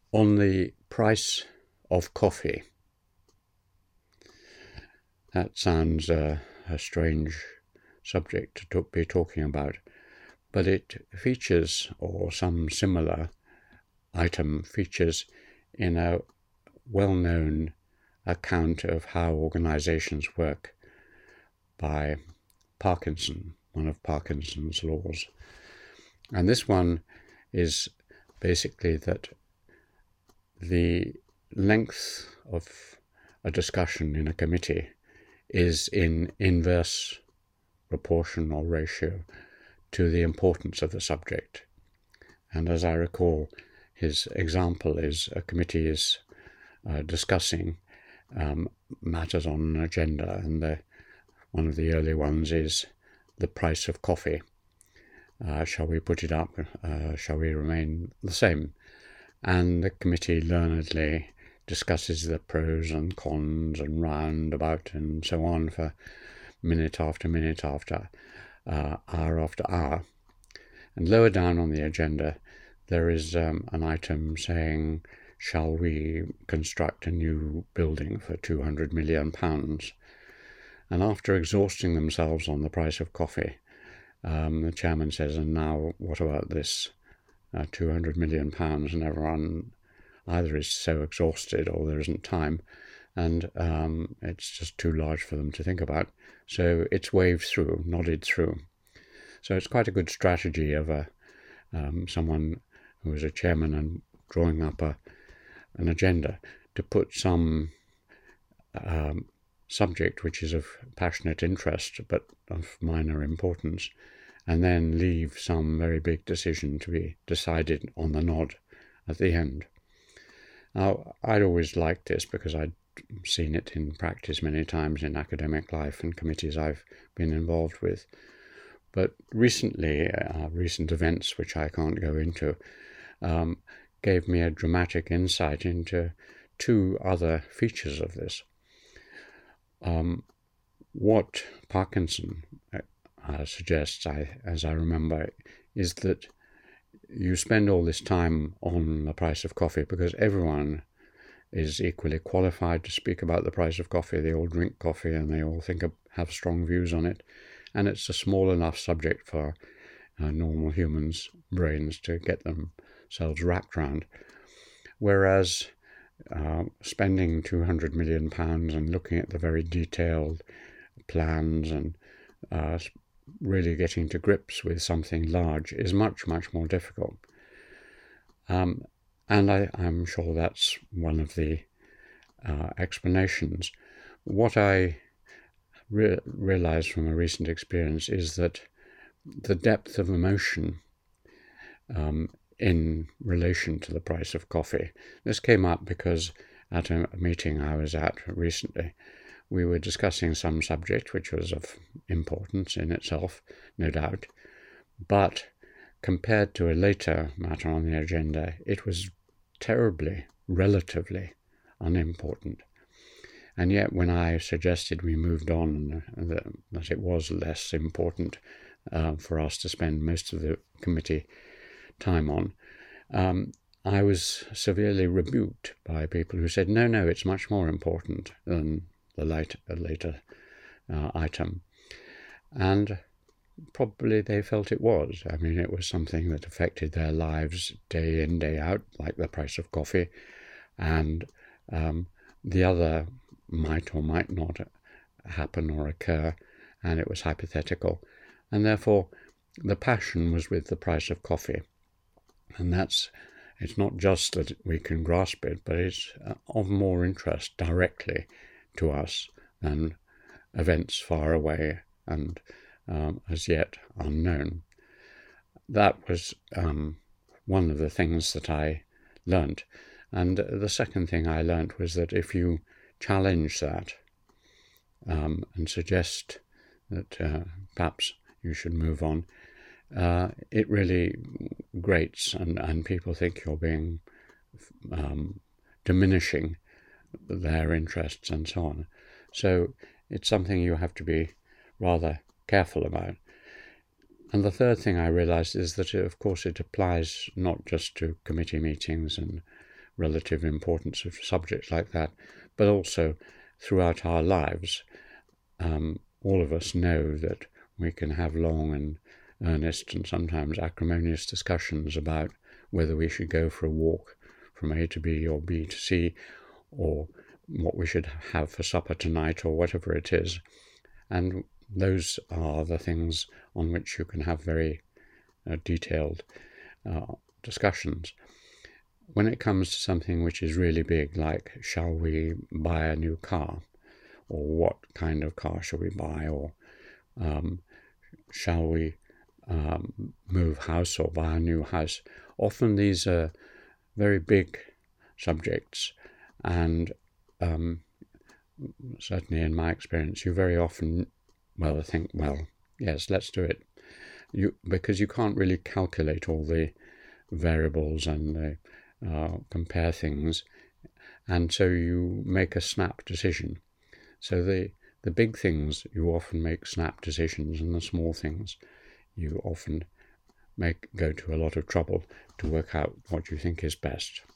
on the price of coffee. That sounds a strange subject to be talking about, but it features, or some similar item features, in a well-known account of how organizations work by Parkinson, one of Parkinson's laws. And this one is basically that the length of a discussion in a committee is in inverse proportion or ratio to the importance of the subject. And as I recall, his example is a committee is discussing matters on an agenda, and one of the early ones is the price of coffee. Shall we put it up? Shall we remain the same? And the committee learnedly discusses the pros and cons and roundabout and so on for minute after minute after hour after hour. And lower down on the agenda, there is an item saying, shall we construct a new building for £200 million? And after exhausting themselves on the price of coffee, the chairman says, and now what about this £200 million? And everyone either is so exhausted or there isn't time, and it's just too large for them to think about. So it's waved through, nodded through. So it's quite a good strategy of someone who is a chairman and drawing up an agenda to put some subject which is of passionate interest but of minor importance, and then leave some very big decision to be decided on the nod at the end. Now, I'd always liked this because I'd seen it in practice many times in academic life and committees I've been involved with. But recently, recent events, which I can't go into, gave me a dramatic insight into two other features of this. What Parkinson suggests, as I remember, is that you spend all this time on the price of coffee because everyone is equally qualified to speak about the price of coffee. They all drink coffee and they all have strong views on it. And it's a small enough subject for normal humans' brains to get themselves wrapped around. Whereas spending £200 million and looking at the very detailed plans and really getting to grips with something large is much, much more difficult. And I'm sure that's one of the explanations. What I realized from a recent experience is that the depth of emotion in relation to the price of coffee. This came up because at a meeting I was at recently, we were discussing some subject which was of importance in itself, no doubt, but compared to a later matter on the agenda, it was terribly, relatively unimportant. And yet when I suggested we moved on, that it was less important for us to spend most of the committee time on, I was severely rebuked by people who said, no, it's much more important than the later item. And probably they felt it was. I mean, it was something that affected their lives day in, day out, like the price of coffee. And the other might or might not happen or occur, and it was hypothetical. And therefore, the passion was with the price of coffee. And it's not just that we can grasp it, but it's of more interest directly to us than events far away and as yet unknown. That was one of the things that I learnt. And the second thing I learnt was that if you challenge that and suggest that perhaps you should move on, it really grates and people think you're being diminishing their interests and so on. So it's something you have to be rather careful about. And the third thing I realized is that, of course, it applies not just to committee meetings and relative importance of subjects like that, but also throughout our lives. All of us know that we can have long and earnest and sometimes acrimonious discussions about whether we should go for a walk from A to B or B to C, or what we should have for supper tonight, or whatever it is. And those are the things on which you can have very detailed discussions. When it comes to something which is really big, like shall we buy a new car, or what kind of car shall we buy, or shall we move house or buy a new house, often these are very big subjects, and certainly in my experience, you very often think, yes, let's do it, because you can't really calculate all the variables and compare things, and so you make a snap decision. So the big things, you often make snap decisions, and the small things you often go to a lot of trouble to work out what you think is best.